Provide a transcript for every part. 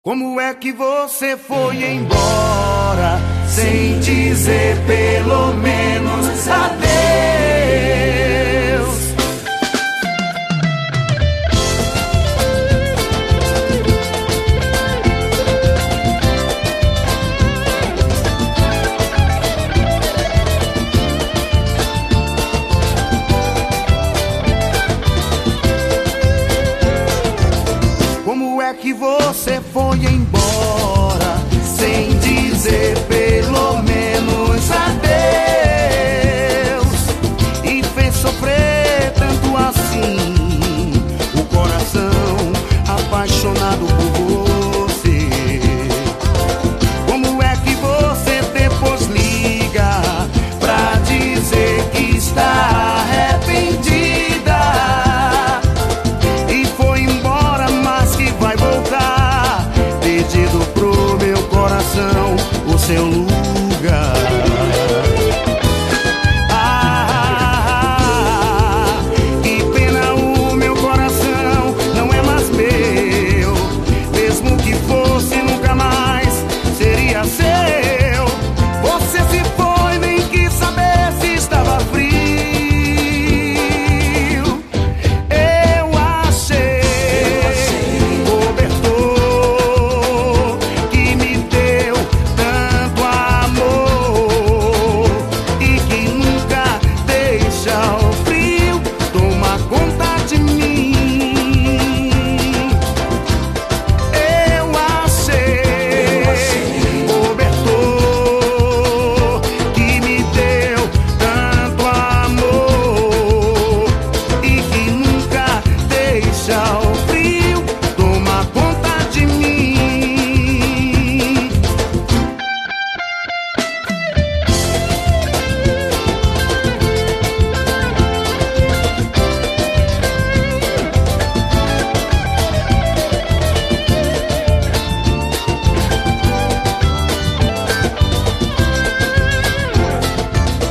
Como é que você foi embora sem dizer pelo menos adeus? Como é que você foi embora sem dizer pelo menos adeus? E fez sofrer tanto assim o coração apaixonado por você. Como é que você depois liga pra dizer que está arrependida e foi embora, mas que vai voltar, pedido pro meu coração o seu lugar. Que pena, o meu coração não é mais meu. Mesmo que fosse, nunca mais seria seu. Você se foi, nem quis saber se estava frio. Eu achei cobertor que me deu tanto amor e que nunca deixa o frio tomar conta de mim. Eu achei cobertor que me deu tanto amor e que nunca deixa o frio tomar conta de mim.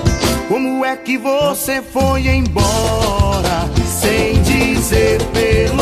Como é que você foi embora sem dizer pelo